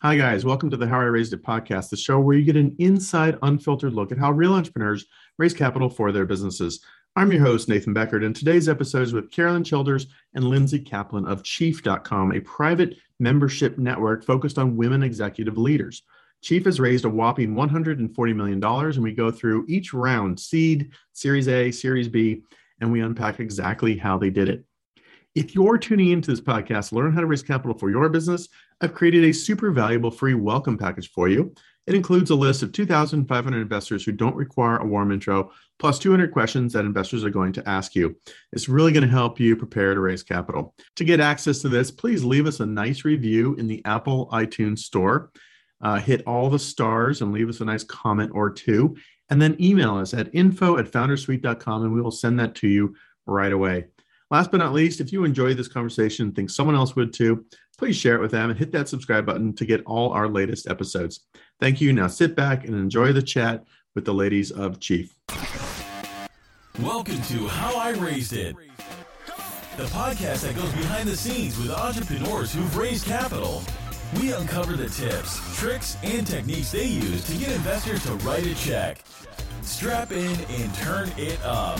Hi, guys. Welcome to the How I Raised It podcast, the show where you get an inside, unfiltered look at how real entrepreneurs raise capital for their businesses. I'm your host, Nathan Beckert, and today's episode is with Carolyn Childers and Lindsay Kaplan of Chief.com, a private membership network focused on women executive leaders. Chief has raised a whopping $140 million, and we go through each round, seed, Series A, Series B, and we unpack exactly how they did it. If you're tuning into this podcast to learn how to raise capital for your business, I've created a super valuable free welcome package for you. It includes a list of 2,500 investors who don't require a warm intro, plus 200 questions that investors are going to ask you. It's really going to help you prepare to raise capital. To get access to this, please leave us a nice review in the Apple iTunes store. Hit all the stars and leave us a nice comment or two. And then email us at info@foundersuite.com and we will send that to you right away. Last but not least, if you enjoyed this conversation and think someone else would too, please share it with them and hit that subscribe button to get all our latest episodes. Thank you. Now sit back and enjoy the chat with the ladies of Chief. Welcome to How I Raised It, the podcast that goes behind the scenes with entrepreneurs who've raised capital. We uncover the tips, tricks, and techniques they use to get investors to write a check. Strap in and turn it up.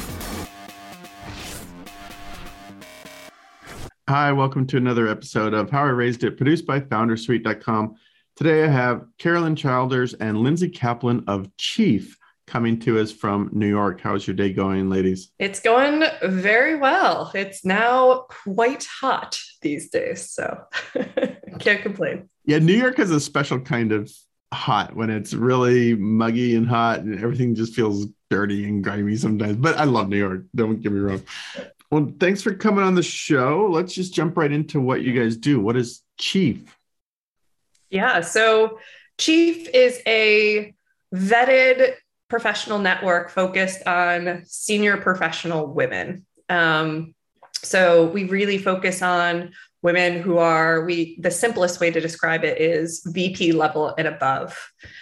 Hi, welcome to another episode of How I Raised It, produced by foundersuite.com. Today I have Carolyn Childers and Lindsay Kaplan of Chief coming to us from New York. How's your day going, ladies? It's going very well. It's now quite hot these days, so can't complain. Yeah, New York has a special kind of hot when it's really muggy and hot and everything just feels dirty and grimy sometimes. But I love New York. Don't get me wrong. Well, thanks for coming on the show. Let's just jump right into what you guys do. What is Chief? Yeah, so Chief is a vetted professional network focused on senior professional women. So we really focus on women who are, the simplest way to describe it is VP level and above.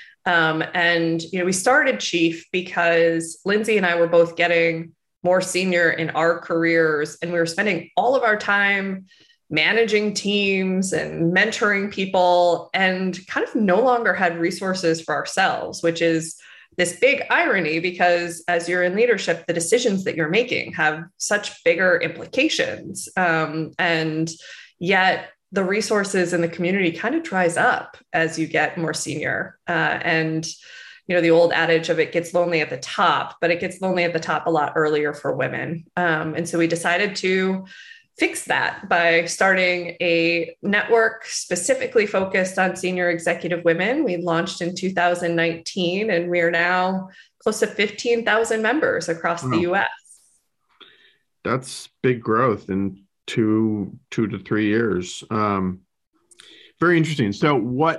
We started Chief because Lindsay and I were both getting more senior in our careers, and we were spending all of our time managing teams and mentoring people and kind of no longer had resources for ourselves, which is this big irony because as you're in leadership, the decisions that you're making have such bigger implications. And yet the resources in the community kind of dries up as you get more senior. The old adage of it gets lonely at the top, but it gets lonely at the top a lot earlier for women. And so we decided to fix that by starting a network specifically focused on senior executive women. We launched in 2019, and we are now close to 15,000 members across the US. That's big growth in two to 3 years. Very interesting. So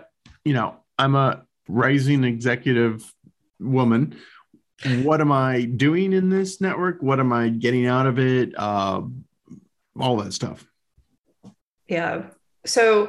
I'm a rising executive woman. What am I doing in this network? What am I getting out of it? All that stuff. Yeah. So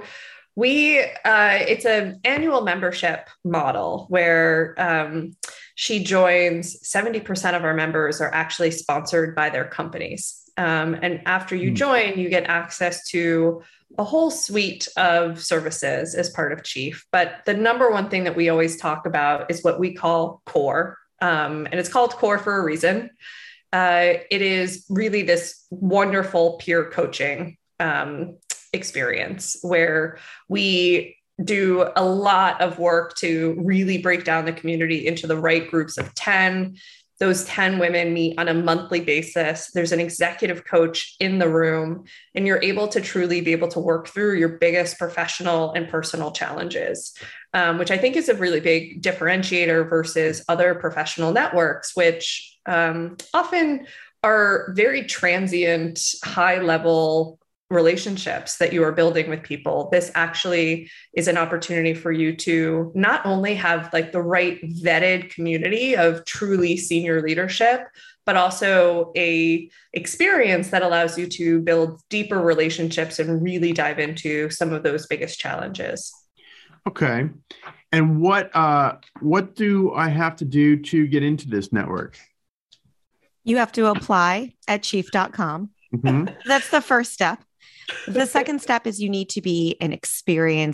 it's an annual membership model where she joins. 70% of our members are actually sponsored by their companies. And after you join, you get access to a whole suite of services as part of Chief. But the number one thing that we always talk about is what we call core. And it's called core for a reason. It is really this wonderful peer coaching experience where we do a lot of work to really break down the community into the right groups of 10. Those 10 women meet on a monthly basis. There's an executive coach in the room, and you're able to truly be able to work through your biggest professional and personal challenges, which I think is a really big differentiator versus other professional networks, which often are very transient, high-level relationships that you are building with people. This actually is an opportunity for you to not only have like the right vetted community of truly senior leadership, but also a experience that allows you to build deeper relationships and really dive into some of those biggest challenges. Okay. And what do I have to do to get into this network? You have to apply at chief.com. Mm-hmm. That's the first step. The second step is you need to be an experienced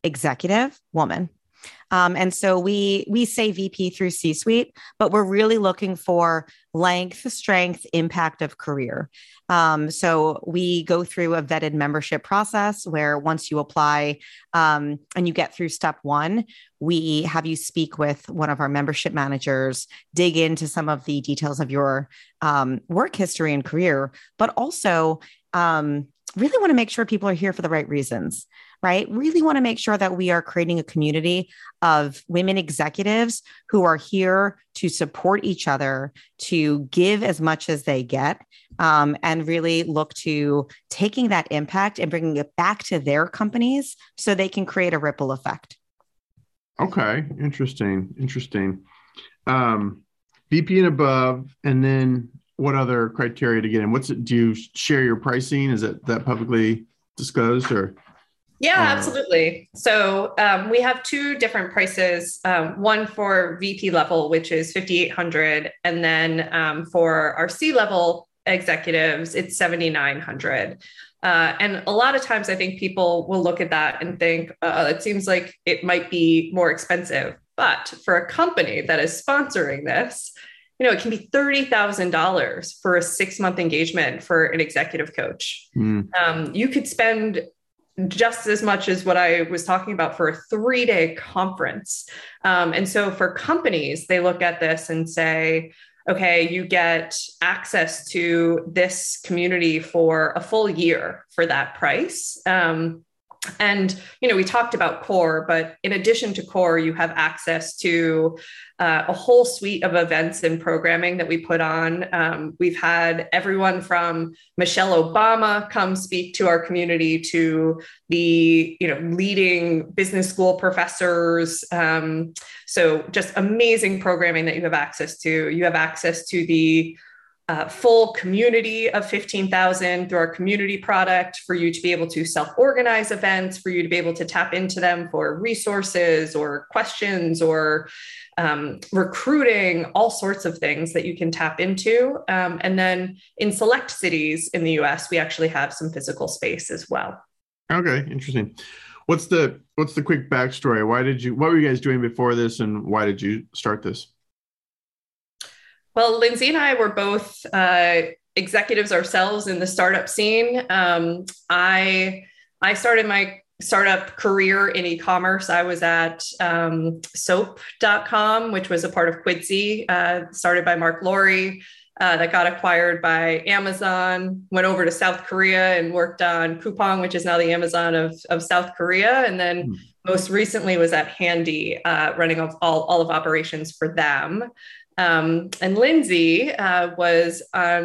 executive, woman. And so we say VP through C-suite, but we're really looking for length, strength, impact of career. So we go through a vetted membership process where once you apply and you get through step one, we have you speak with one of our membership managers, dig into some of the details of your work history and career, but also really want to make sure people are here for the right reasons, right? Really want to make sure that we are creating a community of women executives who are here to support each other, to give as much as they get, and really look to taking that impact and bringing it back to their companies so they can create a ripple effect. Okay. Interesting. VP and above, and then what other criteria to get in? Do you share your pricing? Is it that publicly disclosed or? Yeah, absolutely. So we have two different prices. One for VP level, which is $5,800, and then for our C level executives, it's $7,900. And a lot of times, I think people will look at that and think it seems like it might be more expensive. But for a company that is sponsoring this, it can be $30,000 for a 6-month engagement for an executive coach. You could spend just as much as what I was talking about for a 3-day conference. And so for companies, they look at this and say, okay, you get access to this community for a full year for that price. And, we talked about core, but in addition to core, you have access to a whole suite of events and programming that we put on. We've had everyone from Michelle Obama come speak to our community to the, leading business school professors. So just amazing programming that you have access to. You have access to the full community of 15,000 through our community product for you to be able to self-organize events, for you to be able to tap into them for resources or questions or recruiting, all sorts of things that you can tap into. And then in select cities in the US, we actually have some physical space as well. Okay, interesting. What's the quick backstory? What were you guys doing before this, and why did you start this? Well, Lindsay and I were both executives ourselves in the startup scene. I started my startup career in e-commerce. I was at soap.com, which was a part of Quidsi, started by Mark Laurie, that got acquired by Amazon, went over to South Korea and worked on Coupang, which is now the Amazon of South Korea. And then most recently was at Handy, running all of operations for them. And Lindsay was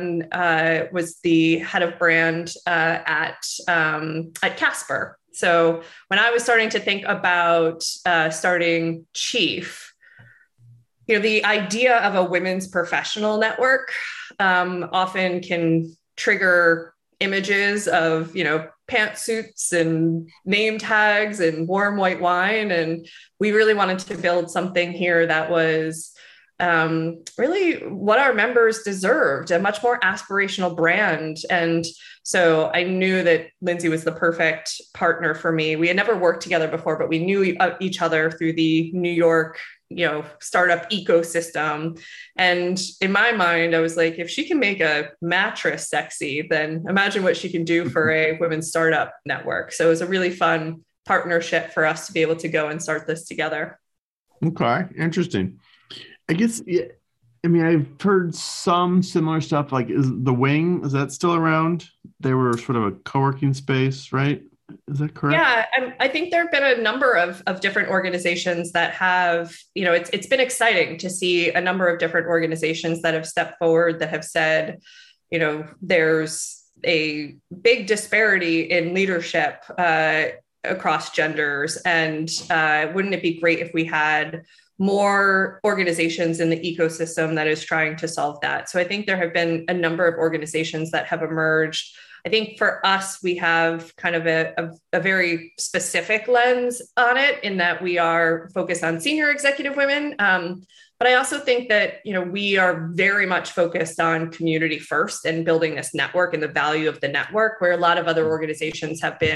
the head of brand at Casper. So when I was starting to think about starting Chief, the idea of a women's professional network often can trigger images of pantsuits and name tags and warm white wine, and we really wanted to build something here that was really what our members deserved, a much more aspirational brand. And so I knew that Lindsay was the perfect partner for me. We had never worked together before, but we knew each other through the New York, startup ecosystem. And in my mind, I was like, if she can make a mattress sexy, then imagine what she can do for a women's startup network. So it was a really fun partnership for us to be able to go and start this together. Okay. Interesting. I guess, I've heard some similar stuff, like is The Wing, is that still around? They were sort of a co-working space, right? Is that correct? Yeah, I think there have been a number of different organizations that have, it's been exciting to see a number of different organizations that have stepped forward that have said, there's a big disparity in leadership across genders. And wouldn't it be great if we had more organizations in the ecosystem that is trying to solve that? So I think there have been a number of organizations that have emerged. I think for us, we have kind of a very specific lens on it in that we are focused on senior executive women. But I also think that, we are very much focused on community first and building this network and the value of the network, where a lot of other organizations have been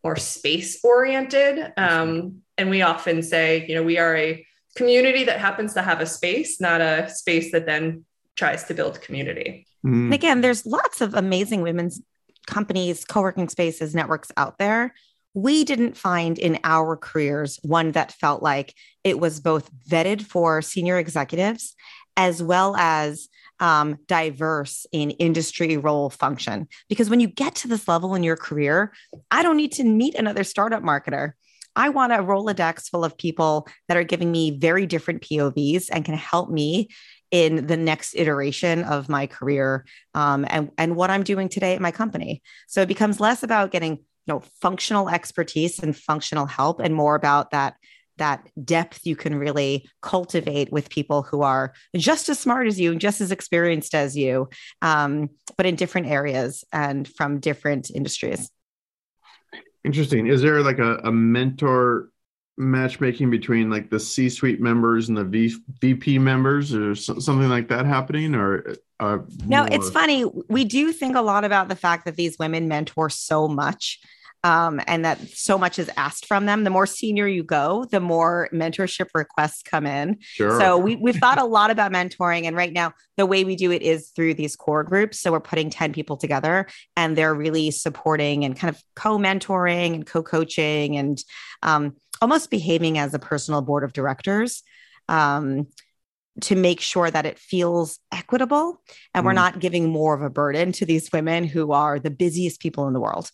more space oriented. And we often say, we are a community that happens to have a space, not a space that then tries to build community. And again, there's lots of amazing women's companies, co-working spaces, networks out there. We didn't find in our careers one that felt like it was both vetted for senior executives as well as diverse in industry role function. Because when you get to this level in your career, I don't need to meet another startup marketer. I want a Rolodex full of people that are giving me very different POVs and can help me in the next iteration of my career and what I'm doing today at my company. So it becomes less about getting functional expertise and functional help, and more about that depth you can really cultivate with people who are just as smart as you, just as experienced as you, but in different areas and from different industries. Interesting. Is there like a mentor matchmaking between like the C-suite members and the VP members, or something like that happening? Or no, it's funny. We do think a lot about the fact that these women mentor so much. And that so much is asked from them. The more senior you go, the more mentorship requests come in. Sure. So we've thought a lot about mentoring. And right now, the way we do it is through these core groups. So we're putting 10 people together, and they're really supporting and kind of co-mentoring and co-coaching and almost behaving as a personal board of directors to make sure that it feels equitable and we're not giving more of a burden to these women who are the busiest people in the world.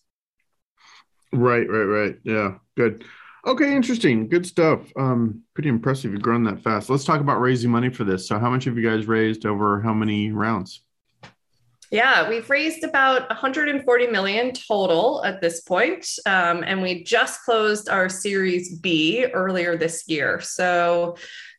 Right. Yeah, good. Okay, interesting. Good stuff. Pretty impressive you've grown that fast. Let's talk about raising money for this. So how much have you guys raised over how many rounds? Yeah, we've raised about 140 million total at this point. And we just closed our Series B earlier this year. So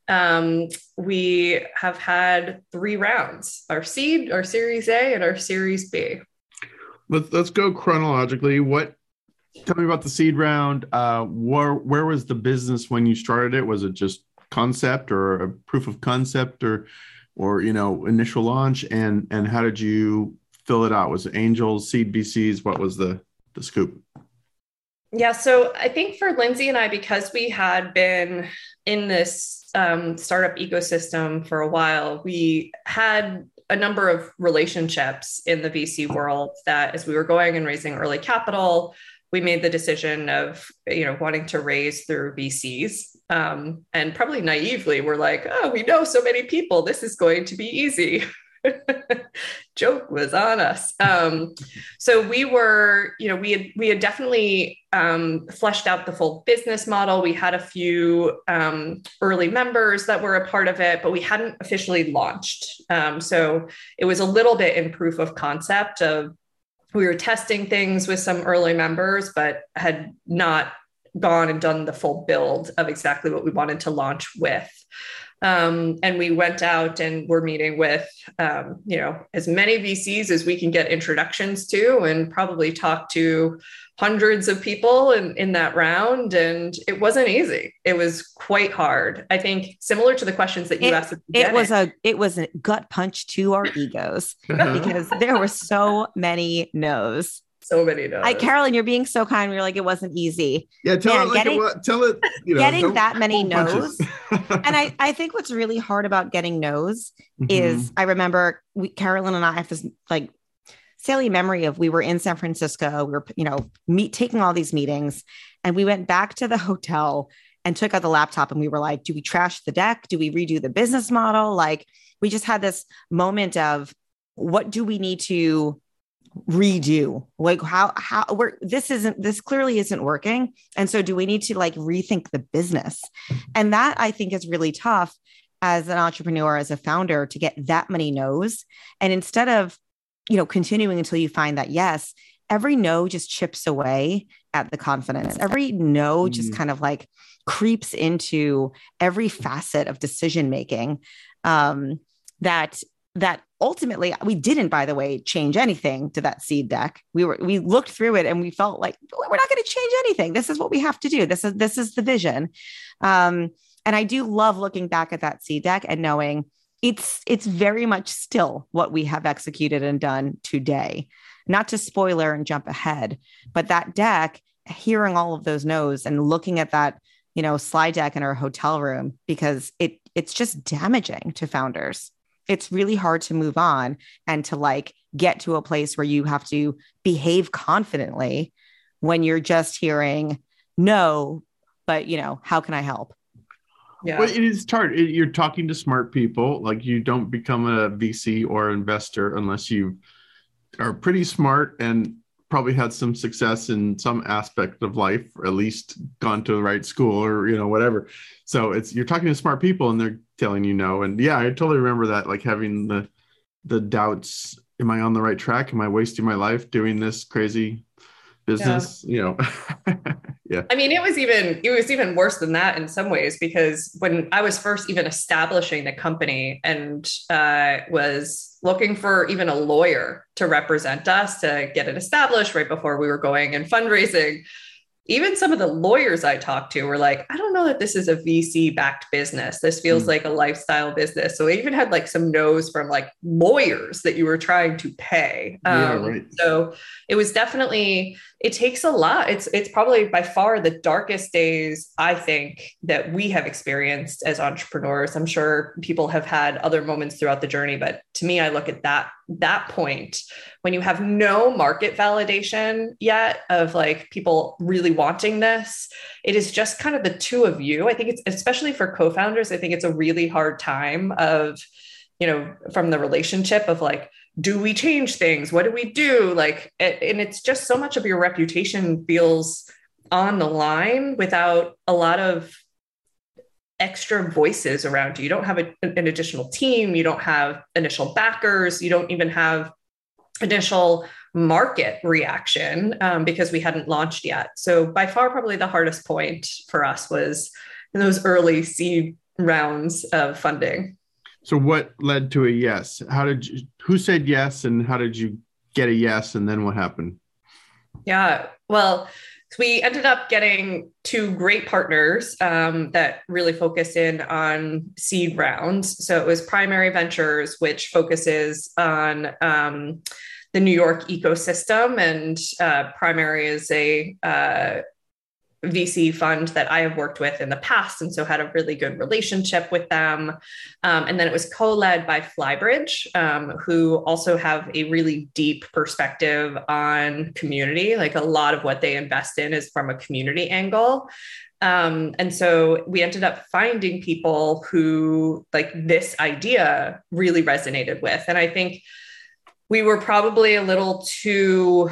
we have had 3 rounds: our seed, our Series A, and our Series B. Let's go chronologically. Tell me about the seed round. Where was the business when you started it? Was it just concept or a proof of concept or initial launch? And how did you fill it out? Was it angels, seed, VCs? What was the scoop? Yeah, so I think for Lindsay and I, because we had been in this startup ecosystem for a while, we had a number of relationships in the VC world that, as we were going and raising early capital, we made the decision of, wanting to raise through VCs. And probably naively, we're like, oh, we know so many people, this is going to be easy. Joke was on us. So we were, we had definitely fleshed out the full business model. We had a few early members that were a part of it, but we hadn't officially launched. So it was a little bit in proof of concept of, we were testing things with some early members, but had not gone and done the full build of exactly what we wanted to launch with. And we went out and we're meeting with, as many VCs as we can get introductions to, and probably talk to hundreds of people in that round. And it wasn't easy. It was quite hard. I think similar to the questions that you asked at the beginning. It was a gut punch to our egos because there were so many no's. So many no's. Carolyn, you're being so kind. You're like, it wasn't easy. Yeah, tell it. Getting that many no's. And I think what's really hard about getting no's is, I remember Carolyn and I have this like salient memory of, we were in San Francisco. We were, taking all these meetings, and we went back to the hotel and took out the laptop, and we were like, do we trash the deck? Do we redo the business model? Like, we just had this moment of, what do we need to redo? Like, this clearly isn't working. And so do we need to like rethink the business? And that, I think, is really tough as an entrepreneur, as a founder, to get that many no's. And instead of, continuing until you find that yes, every no just chips away at the confidence. Every no just kind of like creeps into every facet of decision making. That ultimately, we didn't, by the way, change anything to that seed deck. We looked through it and we felt like, we're not going to change anything. This is what we have to do. This is the vision. And I do love looking back at that seed deck and knowing it's very much still what we have executed and done today. Not to spoiler and jump ahead, but that deck hearing all of those no's and looking at that, slide deck in our hotel room, because it's just damaging to founders. It's really hard to move on and to like get to a place where you have to behave confidently when you're just hearing no, but how can I help? Yeah. Well, it is hard. You're talking to smart people. Like, you don't become a VC or investor unless you are pretty smart and probably had some success in some aspect of life, or at least gone to the right school, or whatever. So you're talking to smart people and they're telling you no. And yeah, I totally remember that, like having the doubts. Am I on the right track? Am I wasting my life doing this crazy business? Yeah. Yeah. I mean, it was even worse than that in some ways, because when I was first even establishing the company and was looking for even a lawyer to represent us to get it established right before we were going and fundraising, even some of the lawyers I talked to were like, I don't know that this is a VC backed business. This feels like a lifestyle business. So I even had like some no's from like lawyers that you were trying to pay. Right. So it was definitely, it takes a lot. It's probably by far the darkest days, I think, that we have experienced as entrepreneurs. I'm sure people have had other moments throughout the journey, but to me, I look at that point when you have no market validation yet of like people really wanting this. It is just kind of the two of you. I think it's, especially for co-founders, I think it's a really hard time of, from the relationship of like, do we change things? What do we do? Like, and it's just so much of your reputation feels on the line without a lot of extra voices around you. You don't have an additional team. You don't have initial backers. You don't even have initial market reaction because we hadn't launched yet. So by far, probably the hardest point for us was in those early seed rounds of funding. So what led to a yes? Who said yes, and how did you get a yes? And then what happened? Yeah, well, we ended up getting two great partners that really focus in on seed rounds. So it was Primary Ventures, which focuses on the New York ecosystem, and Primary is a VC fund that I have worked with in the past, and so had a really good relationship with them. And then it was co-led by Flybridge, who also have a really deep perspective on community. Like, a lot of what they invest in is from a community angle. And so we ended up finding people who like this idea really resonated with. And I think we were probably a little too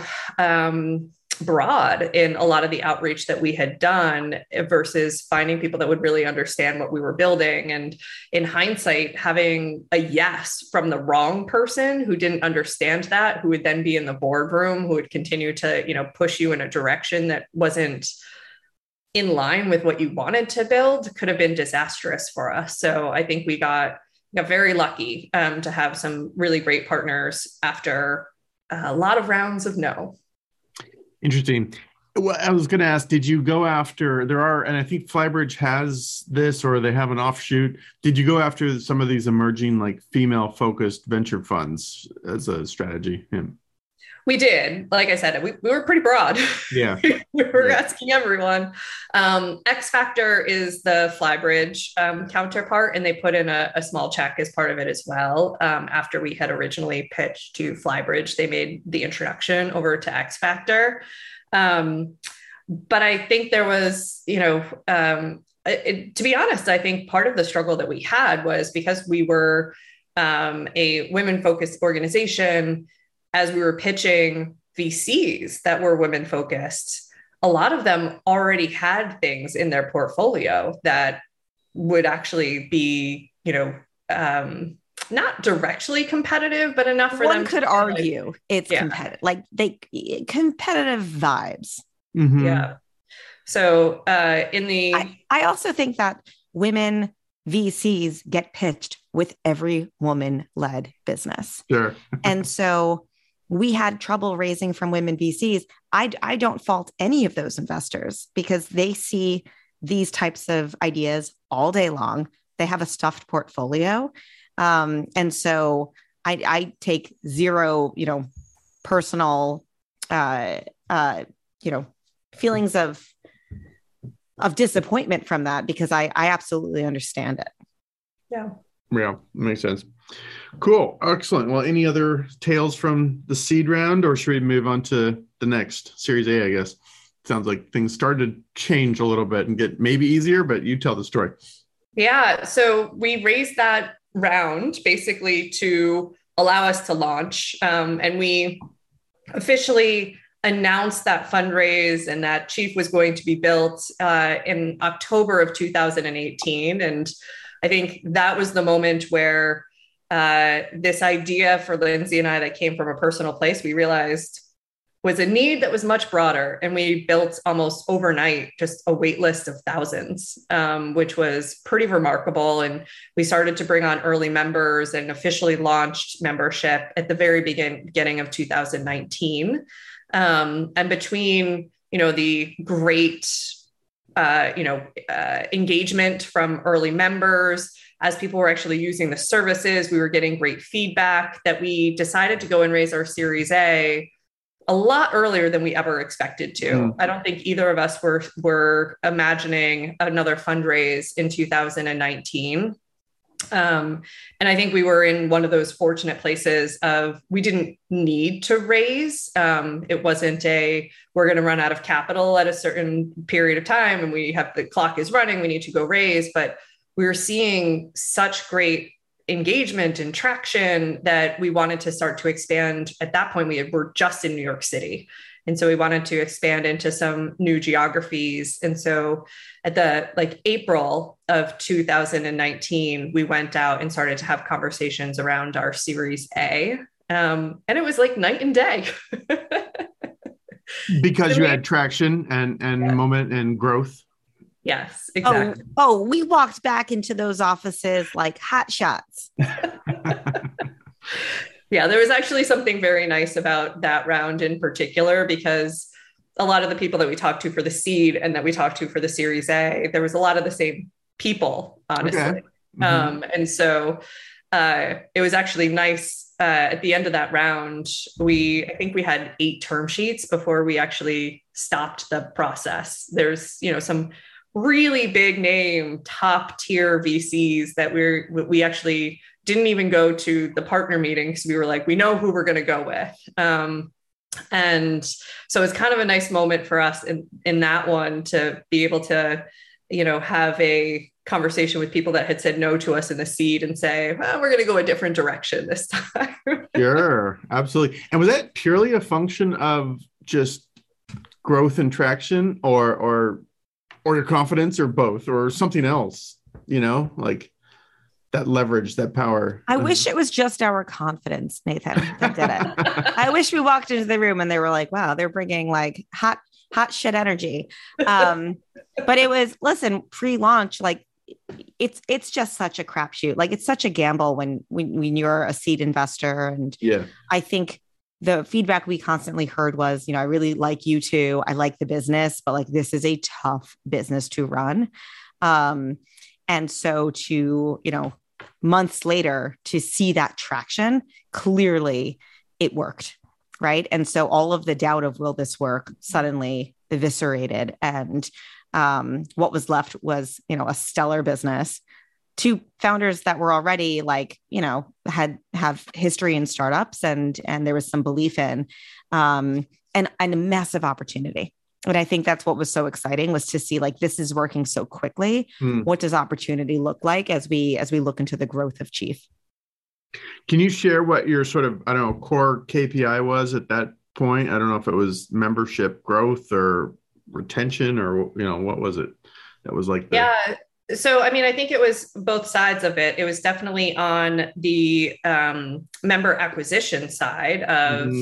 broad in a lot of the outreach that we had done versus finding people that would really understand what we were building. And in hindsight, having a yes from the wrong person who didn't understand that, who would then be in the boardroom, who would continue to, push you in a direction that wasn't in line with what you wanted to build, could have been disastrous for us. So I think we got very lucky to have some really great partners after a lot of rounds of no. Interesting. Well, I was going to ask, did you go after, and I think Flybridge has this, or they have an offshoot. Did you go after some of these emerging, like, female focused venture funds as a strategy? Yeah. We did. Like I said, we were pretty broad. Yeah. We were asking everyone. X Factor is the Flybridge counterpart, and they put in a small check as part of it as well. After we had originally pitched to Flybridge, they made the introduction over to X Factor. But I think there was, to be honest, I think part of the struggle that we had was because we were a women-focused organization. As we were pitching VCs that were women focused, a lot of them already had things in their portfolio that would actually be, not directly competitive, but enough for them. One could argue it's competitive, competitive vibes. Mm-hmm. Yeah. So I also think that women VCs get pitched with every woman-led business. Sure. And so we had trouble raising from women VCs. I don't fault any of those investors because they see these types of ideas all day long. They have a stuffed portfolio. And so I take zero, personal, feelings of disappointment from that, because I absolutely understand it. Yeah. Yeah, makes sense. Cool. Excellent. Well, any other tales from the seed round, or should we move on to the next Series A, I guess? Sounds like things started to change a little bit and get maybe easier, but you tell the story. Yeah. So we raised that round basically to allow us to launch. And we officially announced that fundraise and that Chief was going to be built in October of 2018. And I think that was the moment where this idea for Lindsay and I that came from a personal place, we realized was a need that was much broader. And we built almost overnight just a wait list of thousands, which was pretty remarkable. And we started to bring on early members and officially launched membership at the very beginning of 2019. And between, the great engagement from early members, as people were actually using the services, we were getting great feedback that we decided to go and raise our Series A a lot earlier than we ever expected to. I don't think either of us were imagining another fundraise in 2019. And I think we were in one of those fortunate places of we didn't need to raise. It wasn't we're going to run out of capital at a certain period of time and the clock is running, we need to go raise. But we were seeing such great engagement and traction that we wanted to start to expand. At that point, we were just in New York City. And so we wanted to expand into some new geographies. And so at April of 2019, we went out and started to have conversations around our Series A. And it was like night and day. Because you had traction and moment and growth. Yes, exactly. Oh, we walked back into those offices like hot shots. Yeah, there was actually something very nice about that round in particular, because a lot of the people that we talked to for the seed and that we talked to for the Series A, there was a lot of the same people, honestly. Okay. And so it was actually nice. At the end of that round, I think we had 8 term sheets before we actually stopped the process. There's, some really big name, top tier VCs that we actually didn't even go to the partner meetings. We were like, we know who we're going to go with. And so it's kind of a nice moment for us in that one to be able to, have a conversation with people that had said no to us in the seed and say, well, we're going to go a different direction this time. Sure, absolutely. And was that purely a function of just growth and traction or your confidence, or both, or something else, like that leverage, that power? I wish it was just our confidence, Nathan, that did it. I wish we walked into the room and they were like, wow, they're bringing like hot shit energy. But it was, listen, pre-launch, like it's just such a crapshoot. Like it's such a gamble when you're a seed investor. And yeah, I think the feedback we constantly heard was, I really like you too. I like the business, but like, this is a tough business to run. And so to, months later to see that traction, clearly it worked. Right. And so all of the doubt of, will this work, suddenly eviscerated. And what was left was, a stellar business. 2 founders that were already have history in startups and there was some belief in, and a massive opportunity. And I think that's what was so exciting, was to see like, this is working so quickly. What does opportunity look like as we look into the growth of Chief? Can you share what your sort of, core KPI was at that point? I don't know if it was membership growth or retention or, what was it that was like? Yeah. So, I think it was both sides of it. It was definitely on the member acquisition side of,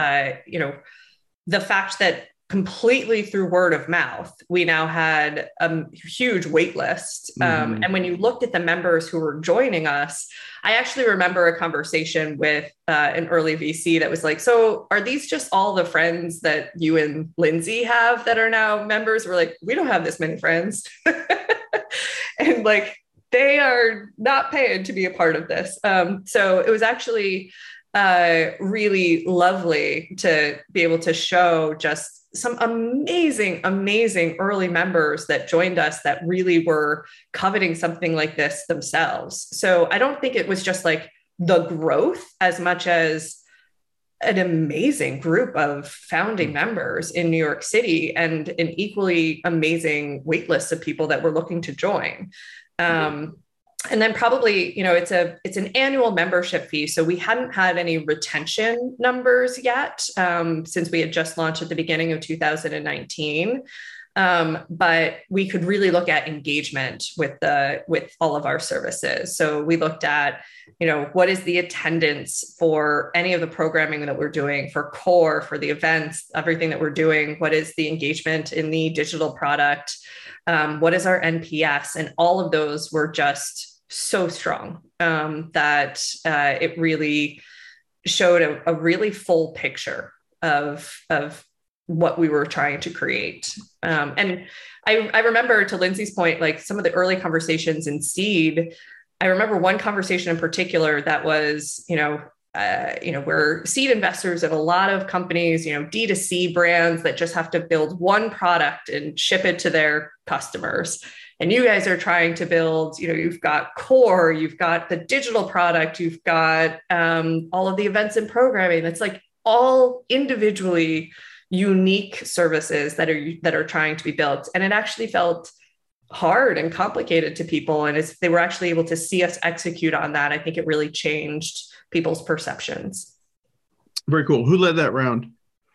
the fact that completely through word of mouth, we now had a huge wait list. And when you looked at the members who were joining us, I actually remember a conversation with an early VC that was like, so are these just all the friends that you and Lindsay have that are now members? We're like, we don't have this many friends. And like, they are not paying to be a part of this. So it was actually really lovely to be able to show just some amazing early members that joined us that really were coveting something like this themselves. So I don't think it was just like the growth as much as an amazing group of founding members in New York City and an equally amazing wait list of people that were looking to join. And then probably, it's an annual membership fee. So we hadn't had any retention numbers yet, since we had just launched at the beginning of 2019. But we could really look at engagement with all of our services. So we looked at, what is the attendance for any of the programming that we're doing for core, for the events, everything that we're doing? What is the engagement in the digital product? What is our NPS? And all of those were just so strong that it really showed a really full picture of what we were trying to create. And I remember, to Lindsay's point, like some of the early conversations in Seed, I remember one conversation in particular that was, we're seed investors at a lot of companies, D2C brands that just have to build one product and ship it to their customers. And you guys are trying to build, you've got core, you've got the digital product, you've got all of the events and programming. That's like all individually unique services that are trying to be built. And it actually felt hard and complicated to people. And as they were actually able to see us execute on that, I think it really changed people's perceptions. Very cool. Who led that round?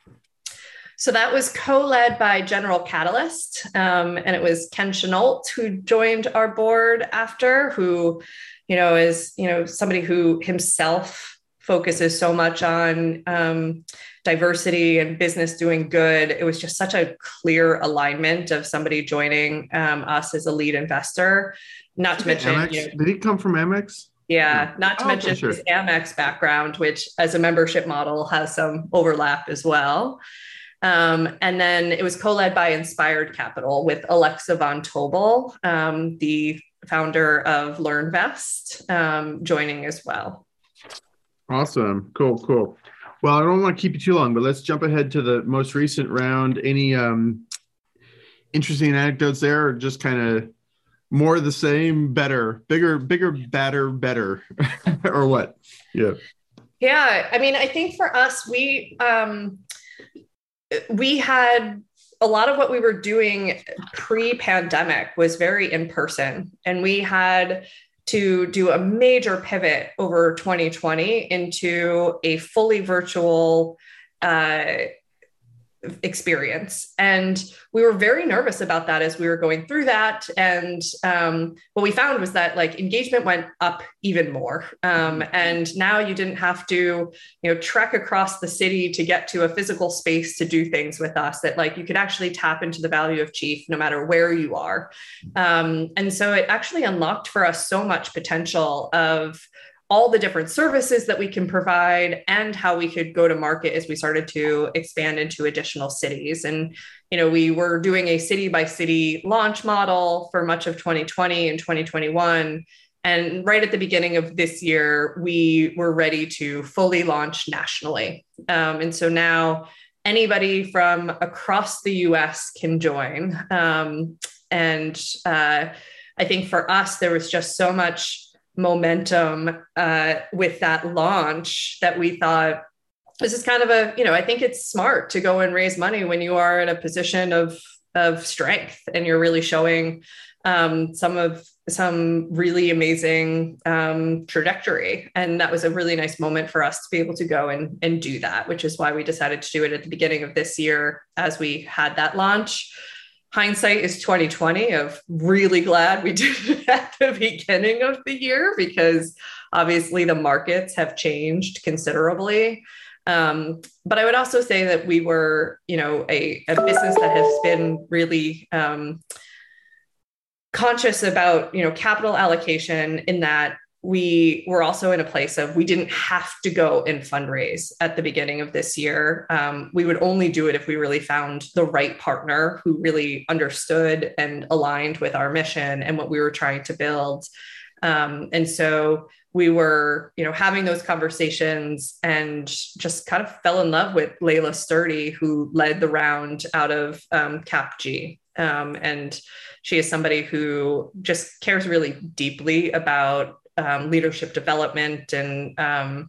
So that was co-led by General Catalyst. And it was Ken Chenault who joined our board after, who, is, somebody who himself focuses so much on diversity and business doing good. It was just such a clear alignment of somebody joining us as a lead investor. Not to mention, did he come from Amex? Yeah, not to mention his Amex background, which as a membership model has some overlap as well. And then it was co-led by Inspired Capital with Alexa Von Tobel, the founder of LearnVest, joining as well. Awesome. Cool. Well, I don't want to keep you too long, but let's jump ahead to the most recent round. Any interesting anecdotes there, or just kind of more of the same, better, bigger, badder, better, or what? Yeah. Yeah. I mean, I think for us, we had a lot of what we were doing pre-pandemic was very in person, and we had to do a major pivot over 2020 into a fully virtual experience. And we were very nervous about that as we were going through that. And what we found was that engagement went up even more. And now you didn't have to, trek across the city to get to a physical space to do things with us, that you could actually tap into the value of Chief no matter where you are. And so it actually unlocked for us so much potential of all the different services that we can provide and how we could go to market as we started to expand into additional cities. And, we were doing a city by city launch model for much of 2020 and 2021. And right at the beginning of this year, we were ready to fully launch nationally. And so now anybody from across the US can join. And I think for us, there was just so much momentum with that launch that we thought this is kind of I think it's smart to go and raise money when you are in a position of strength and you're really showing some really amazing trajectory. And that was a really nice moment for us to be able to go and do that, which is why we decided to do it at the beginning of this year as we had that launch. Hindsight is 2020 of really glad we did it at the beginning of the year, because obviously the markets have changed considerably. But I would also say that we were, a business that has been really conscious about, capital allocation, in that we were also in a place of we didn't have to go and fundraise at the beginning of this year. We would only do it if we really found the right partner who really understood and aligned with our mission and what we were trying to build. And so we were, having those conversations and just kind of fell in love with Layla Sturdy, who led the round out of CapG. And she is somebody who just cares really deeply about leadership development and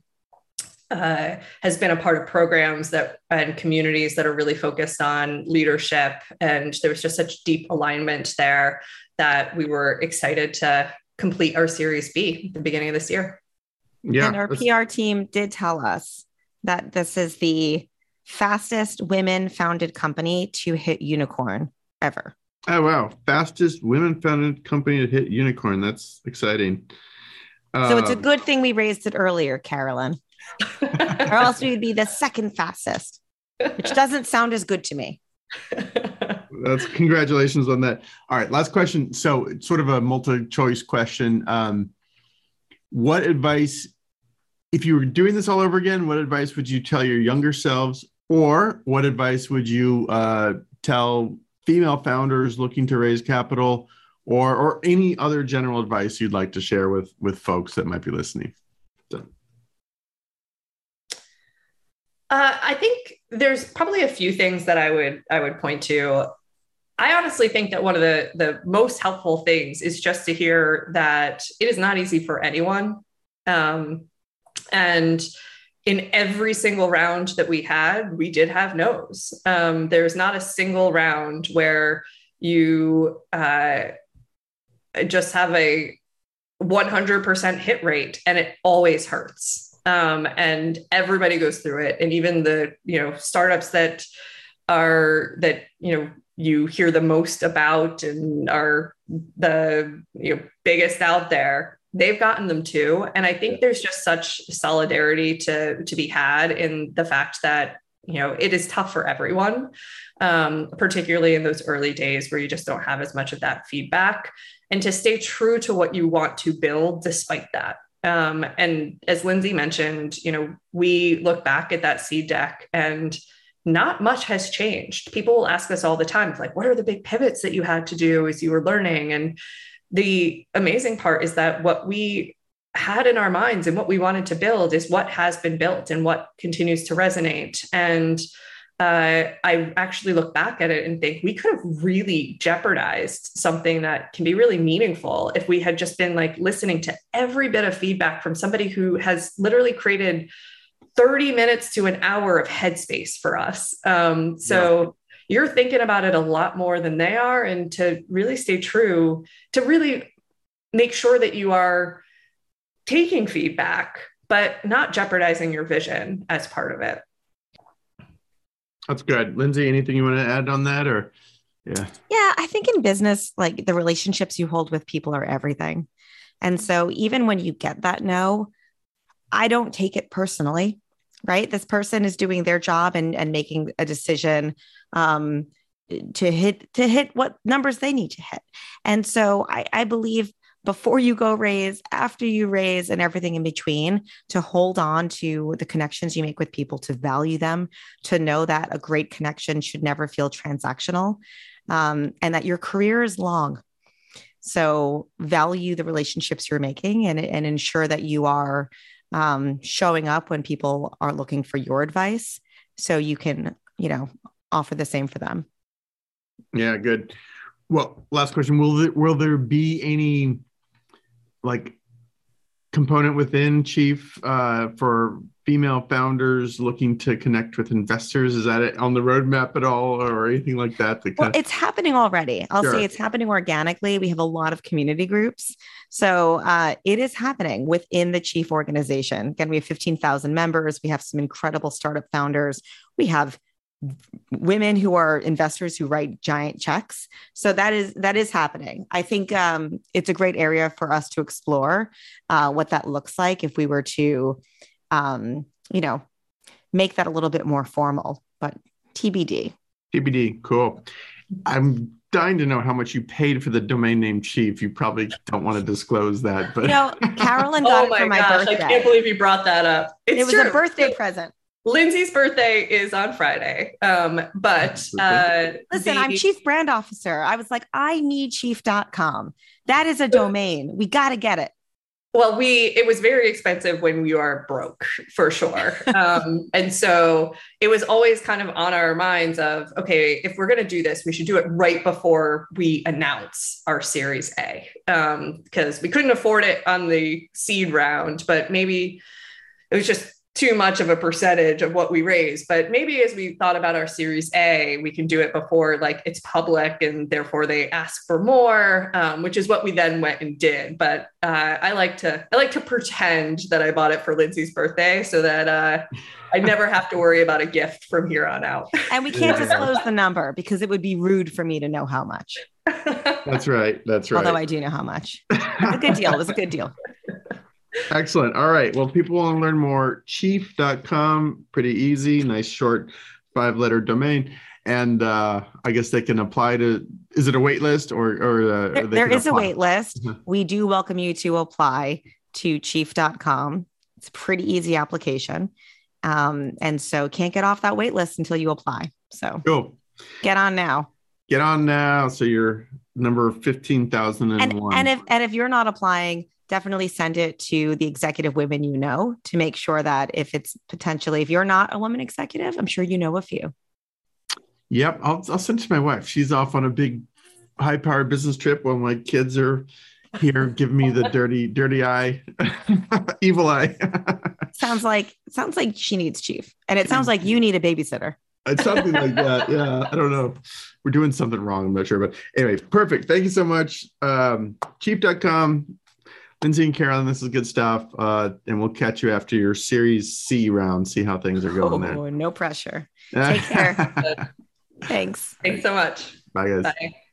has been a part of programs and communities that are really focused on leadership. And there was just such deep alignment there that we were excited to complete our Series B at the beginning of this year. Yeah, and our PR team did tell us that this is the fastest women-founded company to hit unicorn ever. Oh, wow. Fastest women-founded company to hit unicorn. That's exciting. So it's a good thing we raised it earlier, Carolyn. Or else we'd be the second fastest, which doesn't sound as good to me. That's congratulations on that. All right, last question. So it's sort of a multi-choice question. What advice, if you were doing this all over again, what advice would you tell your younger selves, or what advice would you tell female founders looking to raise capital, or any other general advice you'd like to share with folks that might be listening? So. I think there's probably a few things that I would point to. I honestly think that one of the most helpful things is just to hear that it is not easy for anyone. And in every single round that we had, we did have no's. There's not a single round where you just have a 100% hit rate and it always hurts. And everybody goes through it. And even the, startups that you hear the most about and are the biggest out there, they've gotten them too. And I think there's just such solidarity to be had in the fact that, it is tough for everyone, particularly in those early days where you just don't have as much of that feedback, and to stay true to what you want to build despite that. And as Lindsay mentioned, we look back at that seed deck and not much has changed. People will ask us all the time, like, what are the big pivots that you had to do as you were learning? And the amazing part is that what we had in our minds and what we wanted to build is what has been built and what continues to resonate. And I actually look back at it and think we could have really jeopardized something that can be really meaningful if we had just been listening to every bit of feedback from somebody who has literally created 30 minutes to an hour of headspace for us. You're thinking about it a lot more than they are, and to really stay true, to really make sure that you are taking feedback, but not jeopardizing your vision as part of it. That's good. Lindsay, anything you want to add on that, or? Yeah, I think in business, the relationships you hold with people are everything. And so even when you get that no, I don't take it personally, right? This person is doing their job and making a decision to hit what numbers they need to hit. And so I believe before you go raise, after you raise, and everything in between, to hold on to the connections you make with people, to value them, to know that a great connection should never feel transactional, and that your career is long. So value the relationships you're making and ensure that you are showing up when people are looking for your advice, so you can, offer the same for them. Yeah, good. Well, last question. Will there be any component within Chief for female founders looking to connect with investors? Is that on the roadmap at all, or anything like that? Well, it's happening already. I'll say it's happening organically. We have a lot of community groups. So it is happening within the Chief organization. Again, we have 15,000 members. We have some incredible startup founders. We have women who are investors who write giant checks. So that is happening. I think it's a great area for us to explore what that looks like if we were to, make that a little bit more formal, but TBD. TBD. Cool. I'm dying to know how much you paid for the domain name Chief. You probably don't want to disclose that, but Carolyn got it for my birthday. I can't believe you brought that up. It was a birthday present. Lindsay's birthday is on Friday. Listen, I'm Chief Brand Officer. I was like, I need chief.com. That is a domain. We got to get it. Well, it was very expensive when we are broke, for sure. And so it was always kind of on our minds of, okay, if we're going to do this, we should do it right before we announce our Series A, because we couldn't afford it on the seed round, but maybe it was just too much of a percentage of what we raised. But maybe as we thought about our Series A, we can do it before like it's public and therefore they ask for more, which is what we then went and did. But I like to pretend that I bought it for Lindsay's birthday so that I never have to worry about a gift from here on out. And we can't disclose the number because it would be rude for me to know how much. That's right. Although I do know how much. It's a good deal. It was a good deal. Excellent. All right. Well, people want to learn more. Chief.com, pretty easy, nice short 5-letter domain. And I guess they can apply to, is it a wait list or there is a wait list. We do welcome you to apply to chief.com. It's a pretty easy application. And so can't get off that wait list until you apply. So cool. Get on now. So you're number 15,001. And if you're not applying, definitely send it to the executive women you know to make sure that if you're not a woman executive, I'm sure you know a few. Yep. I'll send it to my wife. She's off on a big high-powered business trip while my kids are here giving me the dirty eye, evil eye. Sounds like she needs Chief. And it sounds like you need a babysitter. It's something like that. Yeah. I don't know. We're doing something wrong. I'm not sure. But anyway, perfect. Thank you so much. Chief.com. Lindsay and Carolyn, this is good stuff. And we'll catch you after your Series C round, see how things are going there. No pressure. Take care. Thanks. Thanks so much. Bye, guys. Bye.